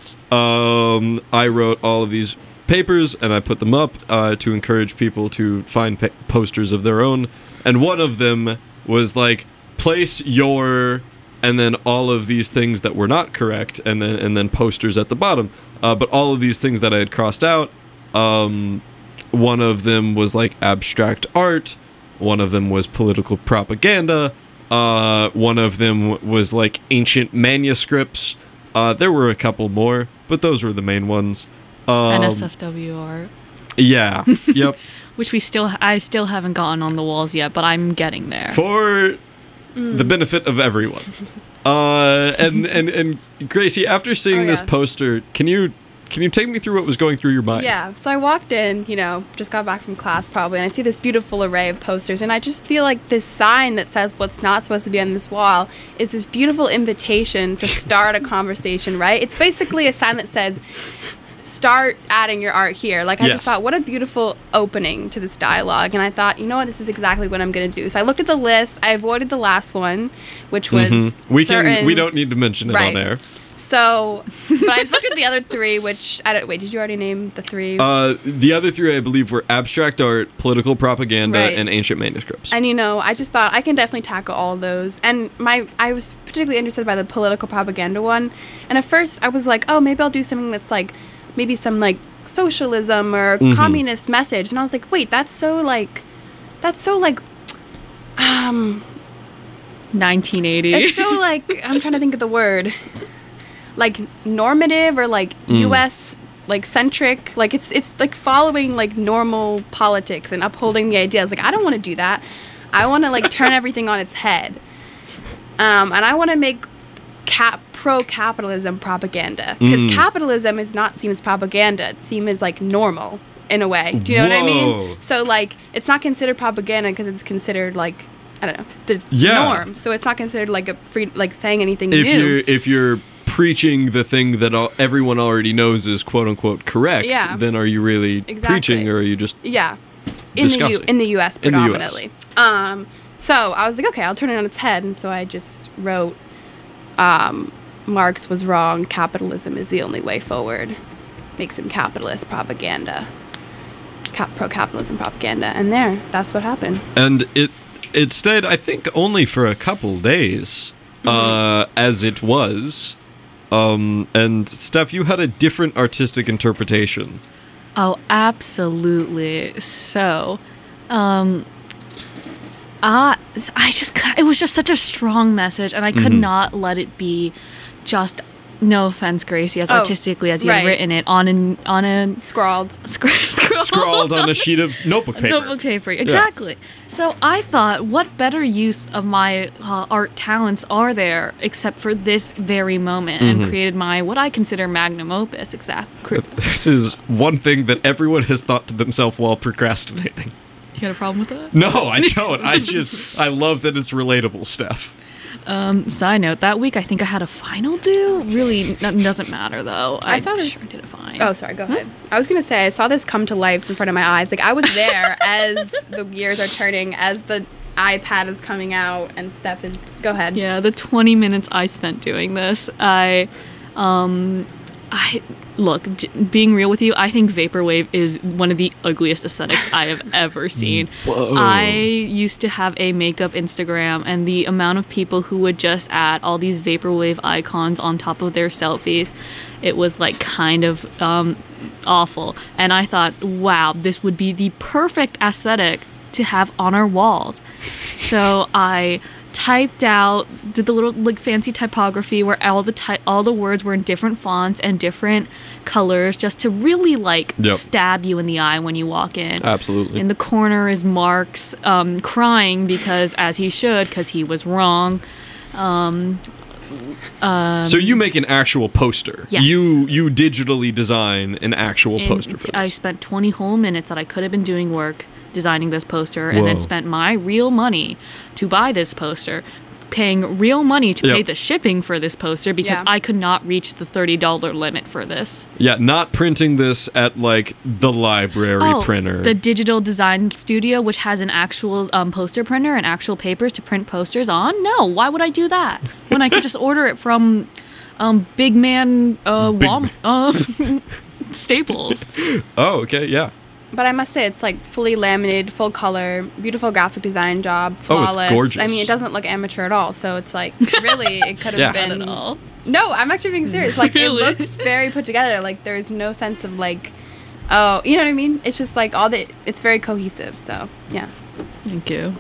um, I wrote all of these papers and I put them up uh, to encourage people to find pa- posters of their own. And one of them was like, place your... and then all of these things that were not correct, and then and then posters at the bottom. Uh, but all of these things that I had crossed out, um, one of them was like abstract art, one of them was political propaganda, uh, one of them w- was like ancient manuscripts. Uh, there were a couple more, but those were the main ones. Um, N S F W art, Yeah. Yep. which we still I still haven't gotten on the walls yet, but I'm getting there. For the benefit of everyone. Uh, and, and, and Gracie, after seeing Oh, this yeah. poster, can you can you take me through what was going through your mind? Yeah, so I walked in, you know, just got back from class probably, and I see this beautiful array of posters, and I just feel like this sign that says what's not supposed to be on this wall is this beautiful invitation to start a conversation, right? It's basically a sign that says, start adding your art here. Like, I Yes. just thought, what a beautiful opening to this dialogue, and I thought, you know what, this is exactly what I'm going to do. So I looked at the list, I avoided the last one, which was Mhm. We certain... can. We don't need to mention it Right. on air. So, but I looked at the other three, which, I don't, wait, did you already name the three? Uh, the other three, I believe, were abstract art, political propaganda, Right. and ancient manuscripts. And you know, I just thought I can definitely tackle all of those. And my, I was particularly interested by the political propaganda one. And at first, I was like, oh, maybe I'll do something that's like, maybe some like socialism or Mhm. communist message. And I was like, wait, that's so like, that's so like, um, nineteen eighty. it's so like, I'm trying to think of the word, like normative or like U S like centric. Like it's it's like following like normal politics and upholding the ideas. Like I don't want to do that. I want to like turn everything on its head. Um, and I want to make cap pro-capitalism propaganda because Mm. capitalism is not seen as propaganda. It's seen as like normal in a way. Do you know what I Whoa. mean? So like it's not considered propaganda because it's considered like I don't know the Yeah. norm. So it's not considered like a free like saying anything if new. you if you're preaching the thing that all, everyone already knows is quote unquote correct, Yeah. then are you really Exactly. preaching, or are you just Yeah, in the U- discussing? in the U S In the U S. predominantly. Um, so I was like, okay, I'll turn it on its head, and so I just wrote, um, Marx was wrong. Capitalism is the only way forward. Make some capitalist propaganda, Cap- pro-capitalism propaganda, and there, that's what happened. And it it stayed, I think, only for a couple days, uh, as it was. Um, and Steph, you had a different artistic interpretation. Oh, absolutely. So, um, uh, I just, cou- it was just such a strong message, and I could Mhm. not let it be just, no offense, Gracie, as Oh, artistically as you had right. written it on an, on a Scrawled. scr- scroll Scrawled on a sheet of notebook paper. Notebook paper, exactly. So I thought, what better use of my uh, art talents are there except for this very moment, and created my what I consider magnum opus. Exactly. This is one thing that everyone has thought to themselves while procrastinating. You got a problem with that? No, I don't. I just, I love that it's relatable, Steph. Um, side note, that week I think I had a final due. Really, n- doesn't matter though. I saw this- Sure did it fine. Oh, sorry. Go ahead. I was gonna say I saw this come to life in front of my eyes. Like I was there as the years are turning, as the iPad is coming out, and Steph is. Go ahead. Yeah, the twenty minutes I spent doing this, I, um, I look. J- being real with you, I think vaporwave is one of the ugliest aesthetics I have ever seen. Whoa. I used to have a makeup Instagram, and the amount of people who would just add all these vaporwave icons on top of their selfies, it was like kind of um, awful. And I thought, wow, this would be the perfect aesthetic to have on our walls. So I typed out, did the little like fancy typography where all the ty- all the words were in different fonts and different colors, just to really like Yep. stab you in the eye when you walk in. Absolutely. In the corner is Mark's um, crying because, as he should, because he was wrong. So you make an actual poster. Yes. You you digitally design an actual And poster for I this. spent twenty whole minutes that I could have been doing work designing this poster, and Whoa. then spent my real money to buy this poster, paying real money to Yep. pay the shipping for this poster because Yeah. I could not reach the thirty dollars limit for this. Yeah, not printing this at like the library printer. Oh, the Digital Design Studio, which has an actual um, poster printer and actual papers to print posters on. No, why would I do that when I could just order it from um, Big Man uh, Big Walm- uh, Staples? oh, okay, yeah. But I must say, it's like fully laminated, full color, beautiful graphic design job, Oh, it's flawless. gorgeous. I mean, it doesn't look amateur at all. So it's like, really, it could have Yeah. been. Not at all. No, I'm actually being serious. Like, Really? it looks very put together. Like, there's no sense of like, oh, you know what I mean? It's just like all the, it's very cohesive. So, yeah. Thank you.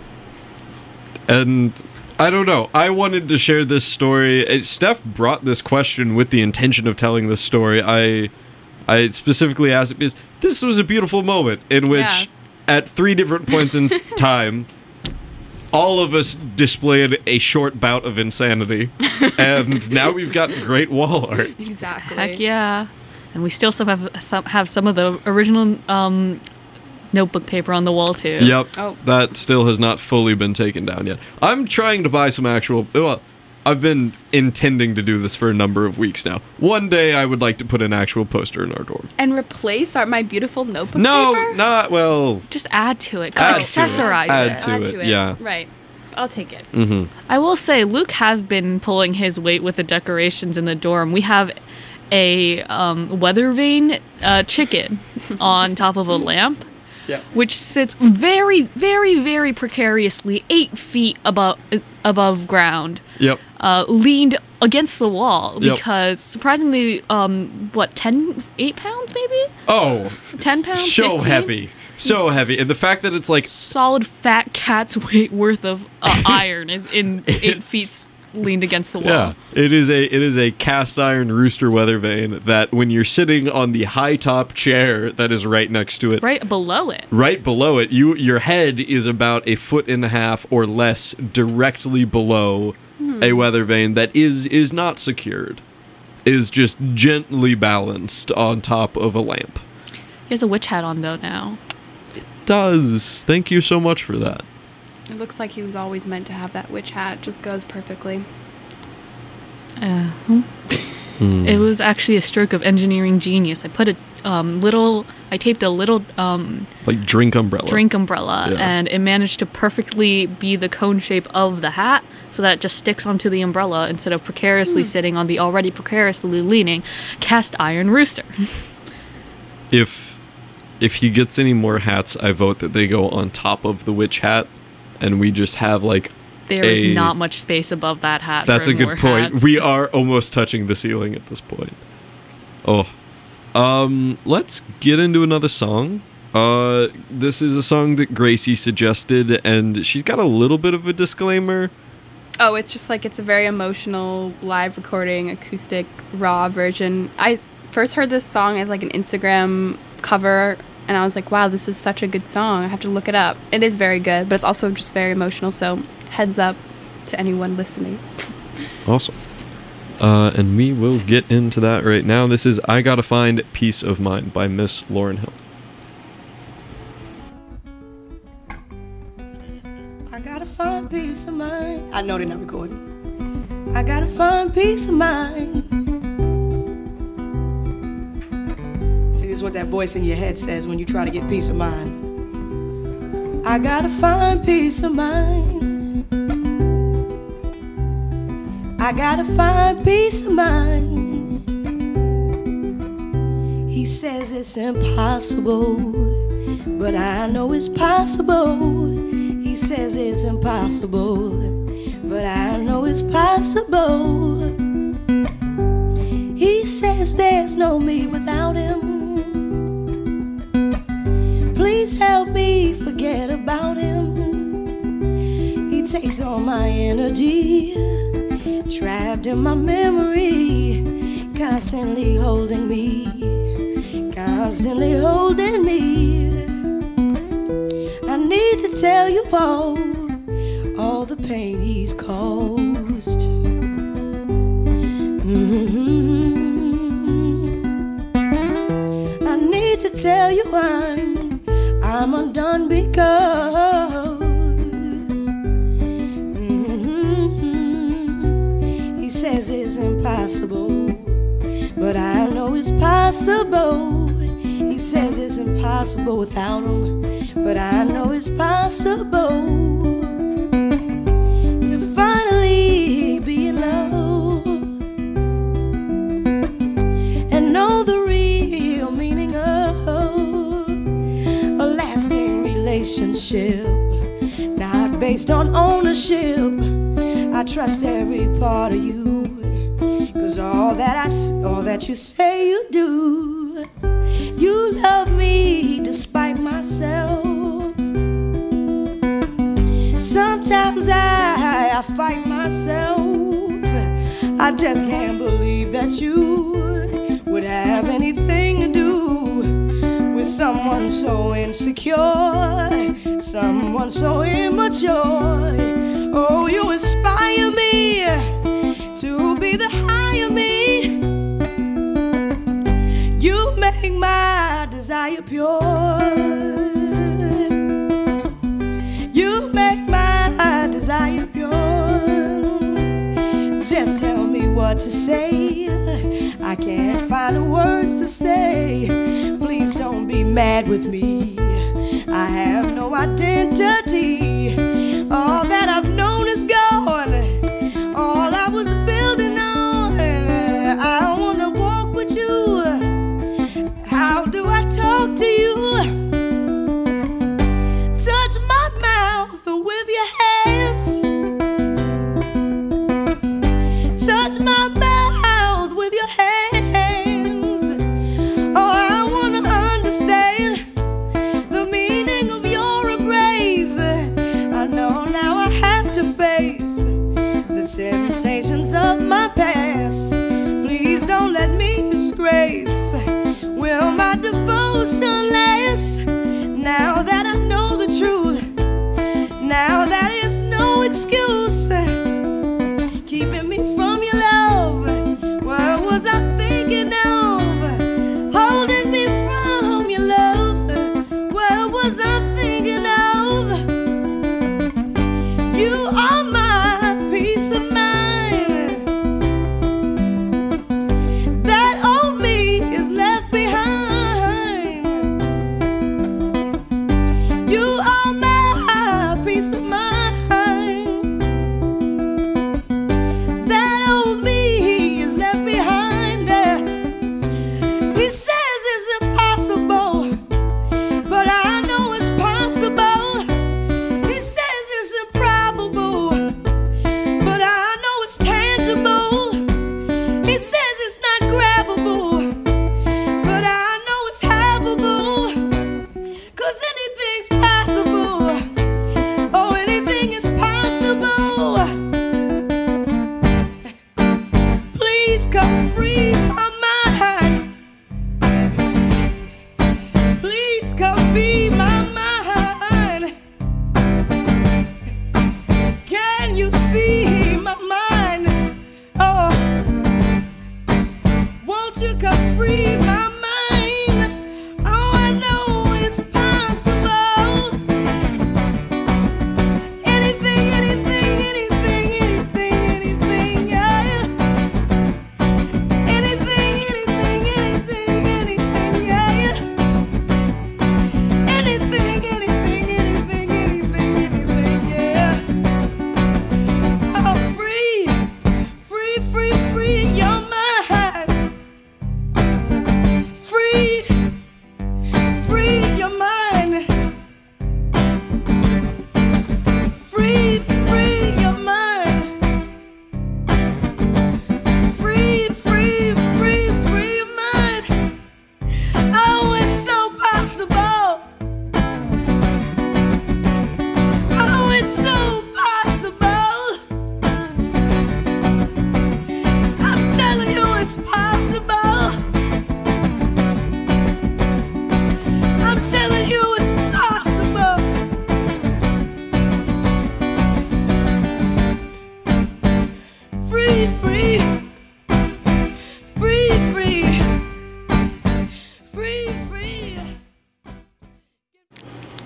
And I don't know. I wanted to share this story. Uh, Steph brought this question with the intention of telling this story. I I specifically asked it because this was a beautiful moment in which, Yes. at three different points in s- time, all of us displayed a short bout of insanity, and now we've got great wall art. Exactly. Heck yeah. And we still some have some have some of the original um, notebook paper on the wall too. Yep. Oh. That still has not fully been taken down yet. I'm trying to buy some actual. Well, I've been intending to do this for a number of weeks now. One day I would like to put an actual poster in our dorm. And replace our, my beautiful notebook No, paper? not well. Just add to it. Add to it. Accessorize Add it. to it, yeah. Right. I'll take it. I will say Luke has been pulling his weight with the decorations in the dorm. We have a um, weather vane uh, chicken on top of a lamp, Yeah. which sits very, very, very precariously eight feet above above ground, Yep. uh, leaned against the wall Yep. because surprisingly, um, what ten, eight pounds maybe, Oh. ten pounds, So fifteen? heavy. So heavy. And the fact that it's like Solid fat cat's weight worth of uh, iron is in eight It's- feet leaned against the wall. yeah, it is a it is a cast iron rooster weather vane that when you're sitting on the high top chair that is right next to it, Right below it. right below it, you your head is about a foot and a half or less directly below a weather vane that is is not secured, is just gently balanced on top of a lamp. He has a witch hat on though now. Does thank you so much for that. It looks like he was always meant to have that witch hat. It just goes perfectly. Uh, hmm. It was actually a stroke of engineering genius. I put a um, little, I taped a little um, Like drink umbrella. drink umbrella, Yeah. and it managed to perfectly be the cone shape of the hat, so that it just sticks onto the umbrella instead of precariously sitting on the already precariously leaning cast iron rooster. If if he gets any more hats, I vote that they go on top of the witch hat, and we just have like. There is A- not much space above that hat. That's for a good more point. hats. We are almost touching the ceiling at this point. Oh. Um, let's get into another song. Uh, this is a song that Gracie suggested, and she's got a little bit of a disclaimer. Oh, it's just like it's a very emotional live recording, acoustic, raw version. I first heard this song as like an Instagram cover, and I was like, wow, this is such a good song. I have to look it up. It is very good, but it's also just very emotional, so heads up to anyone listening. Awesome. Uh, and we will get into that right now. This is I Gotta Find Peace of Mind by Miss Lauryn Hill. I gotta find peace of mind. I know they're not recording. I gotta find peace of mind. See, this is what that voice in your head says when you try to get peace of mind. I gotta find peace of mind. I gotta find peace of mind. He says it's impossible, but I know it's possible. He says it's impossible, but I know it's possible. He says there's no me without him. Please help me forget about him. He takes all my energy, trapped in my memory, constantly holding me, constantly holding me. I need to tell you all, all the pain he's caused. Mm-hmm. I need to tell you I'm, I'm undone because mm-hmm. He says it's impossible, but I know it's possible. He says it's impossible without him, but I know it's possible to finally be in love and know the real meaning of a lasting relationship, not based on ownership. I trust every part of you, 'cause all that I, all that you say you do. You love me despite myself. Sometimes I, I fight myself. I just can't believe that you would have anything to do with someone so insecure, someone so immature. Oh, you inspire me to be the higher me. You make my desire pure. You make my desire pure. Just tell me what to say. I can't find the words to say. Please don't be mad with me. I have no identity. All that I've known is gone. All I was building on. I wanna walk with you. How do I talk to you? Touch my mouth with your hands. Touch my mouth with your hands. Oh, I wanna understand the meaning of your embrace. I know now I have to face the temptations of my past. Please don't let me disgrace. Will my devotion last? Now that I know the truth, now that is no excuse keeping me from your love. What was I thinking of? Holding me from your love. What was I thinking of? You are my peace of mind. That old me is left behind.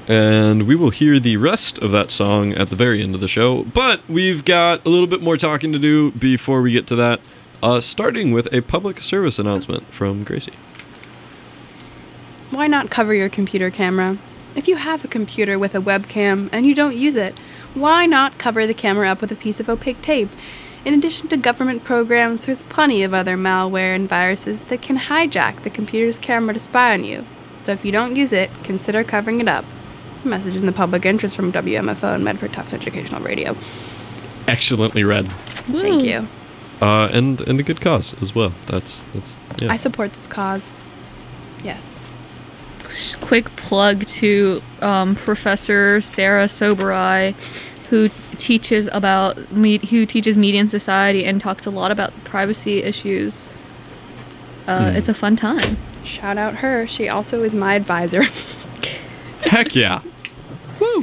And we will hear the rest of that song at the very end of the show. But we've got a little bit more talking to do before we get to that, uh, starting with a public service announcement from Gracie. Why not cover your computer camera? If you have a computer with a webcam and you don't use it, why not cover the camera up with a piece of opaque tape? In addition to government programs, there's plenty of other malware and viruses that can hijack the computer's camera to spy on you. So if you don't use it, consider covering it up. A message in the public interest from W M F O and Medford Tufts Educational Radio. Excellently read. Thank you. Uh, and and a good cause as well. That's that's yeah. I support this cause. Yes. Just quick plug to um, Professor Sarah Soberai, who teaches about me- who teaches media and society and talks a lot about privacy issues. Uh, Hmm. It's a fun time. Shout out her. She also is my advisor. Heck yeah. Woo.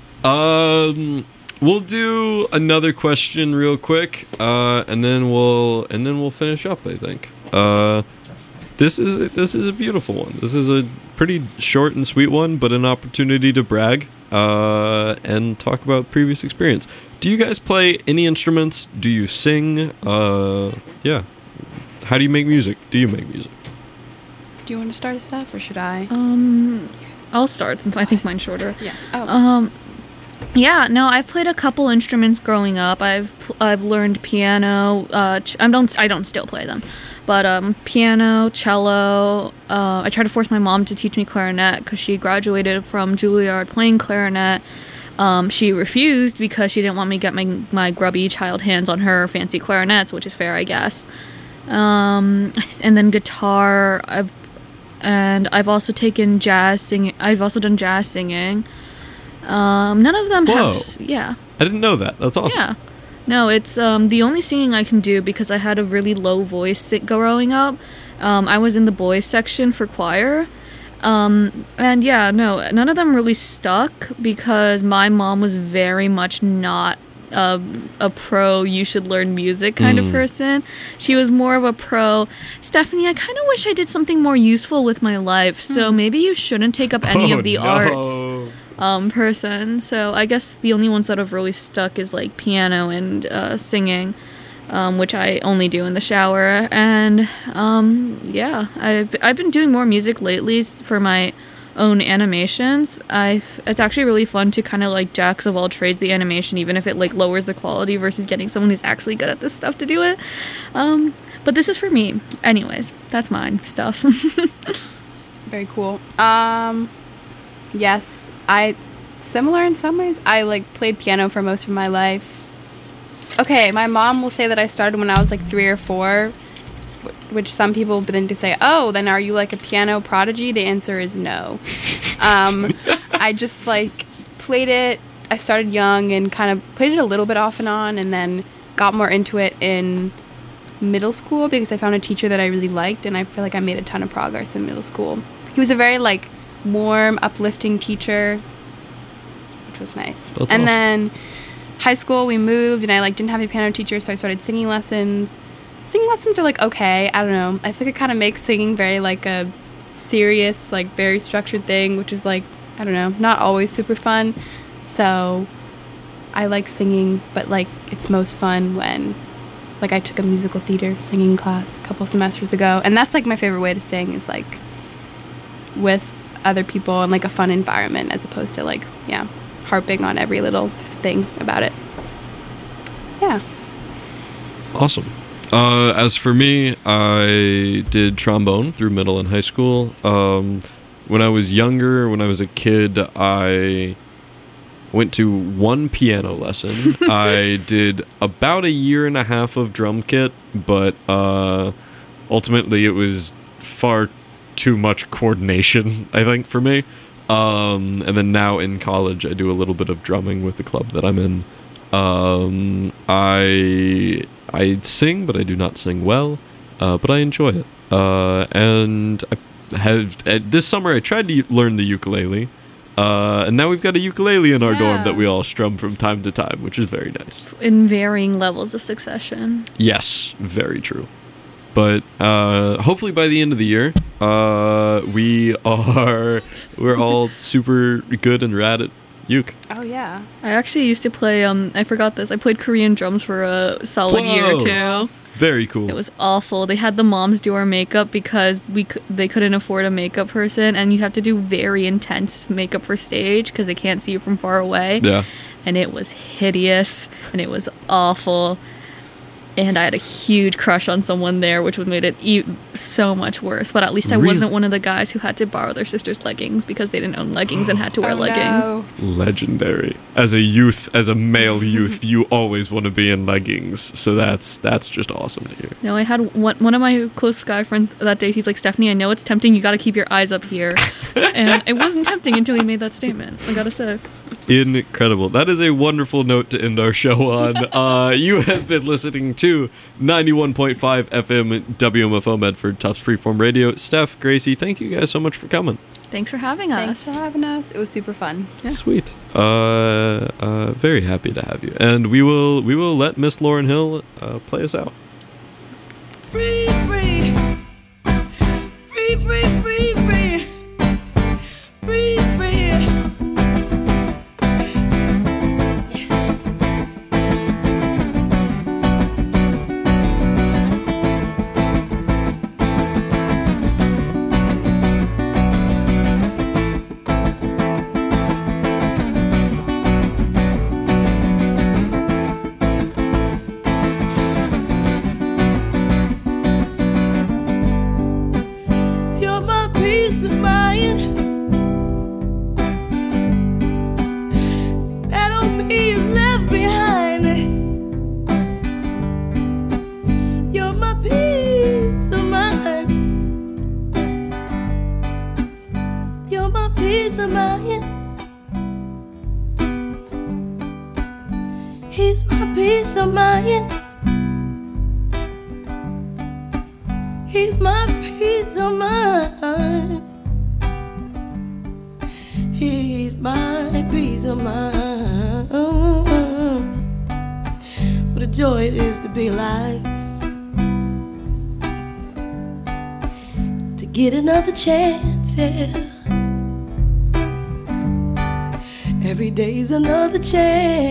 Um, we'll do another question real quick, uh, and then we'll and then we'll finish up. I think. Uh, this is a, this is a beautiful one. This is a pretty short and sweet one, but an opportunity to brag uh, and talk about previous experience. Do you guys play any instruments? Do you sing? Uh, yeah. How do you make music? Do you make music? Do you want to start us off, or should I? Um, I'll start since I think mine's shorter. Yeah. Oh. Um, yeah, no, I've played a couple instruments growing up. I've pl- I've learned piano. Uh, ch- I don't I don't still play them, but um, piano, cello. Uh, I tried to force my mom to teach me clarinet because she graduated from Juilliard playing clarinet. Um, she refused because she didn't want me to get my my grubby child hands on her fancy clarinets, which is fair, I guess. Um, and then guitar. I've and I've also taken jazz singing. I've also done jazz singing. Um, none of them Whoa. have. Yeah. I didn't know that. That's awesome. Yeah. No, it's um, the only singing I can do because I had a really low voice si- growing up. Um, I was in the boys section for choir. Um, and yeah, no, none of them really stuck because my mom was very much not a, a pro, you should learn music kind of Mm. person. She was more of a pro, Stephanie, I kind of wish I did something more useful with my life, so maybe you shouldn't take up any Oh, of the no. arts um, person. So I guess the only ones that have really stuck is like piano and uh, singing, um, which I only do in the shower. And um, yeah, I've I've been doing more music lately s- for my own animations. I've it's actually really fun to kind of like jacks of all trades the animation, even if it like lowers the quality versus getting someone who's actually good at this stuff to do it. Um, but this is for me, anyways. That's mine stuff. Very cool. Um, yes, I similar in some ways. I like played piano for most of my life. Okay, my mom will say that I started when I was like three or four, wh- which some people begin to say, "Oh, then are you like a piano prodigy?" The answer is no. Um, I just like played it. I started young and kind of played it a little bit off and on, and then got more into it in middle school because I found a teacher that I really liked, and I feel like I made a ton of progress in middle school. He was a very like warm, uplifting teacher, which was nice. That's and awesome. then high school we moved, and I like didn't have a piano teacher, so I started singing lessons. Singing lessons are like okay, I don't know. I think it kind of makes singing very like a serious, like very structured thing, which is like I don't know, not always super fun. So I like singing, but like it's most fun when like I took a musical theater singing class a couple semesters ago, and that's like my favorite way to sing is like with other people and like a fun environment as opposed to like yeah harping on every little thing about it. Yeah. Awesome. Uh, as for me, I did trombone through middle and high school. Um, when I was younger, when I was a kid, I went to one piano lesson. I did about a year and a half of drum kit, but uh, ultimately it was far too much coordination, I think, for me. Um, and then now in college, I do a little bit of drumming with the club that I'm in. Um, I I sing, but I do not sing well. Uh, but I enjoy it. Uh, and I have uh, this summer I tried to learn the ukulele. Uh, and now we've got a ukulele in our dorm Yeah. that we all strum from time to time, which is very nice. In varying levels of succession. Yes, very true. but uh, hopefully by the end of the year, uh, we are we're all super good and rad at uke. Oh yeah. I actually used to play. Um, I forgot this. I played Korean drums for a solid year or Whoa. two. Very cool. It was awful. They had the moms do our makeup because we c- they couldn't afford a makeup person, and you have to do very intense makeup for stage because they can't see you from far away. Yeah. And it was hideous, and it was awful. And I had a huge crush on someone there, which would made it e- so much worse. But at least I Really? wasn't one of the guys who had to borrow their sister's leggings because they didn't own leggings and had to wear Oh, leggings. no. Legendary. As a youth, as a male youth, you always want to be in leggings. So that's that's just awesome to hear. No, I had one, one of my close guy friends that day. He's like, Stephanie, I know it's tempting. You got to keep your eyes up here. And it wasn't tempting until he made that statement. I gotta say. Incredible. That is a wonderful note to end our show on. Uh, you have been listening to ninety-one point five F M W M F O Medford Tufts Freeform Radio. Steph, Gracie, thank you guys so much for coming. Thanks for having Thanks us. for having us. It was super fun. Sweet. Uh, uh, very happy to have you. And we will we will let Miss Lauren Hill uh, play us out. Free, free. Free, free, free, free. Free, free. You're my peace of mind. That on me is left behind. You're my peace of mind. You're my peace of mind. He's my peace of mind. He's my peace of mind. He's my peace of mind. What a joy it is to be alive. To get another chance, yeah. Every day's another chance.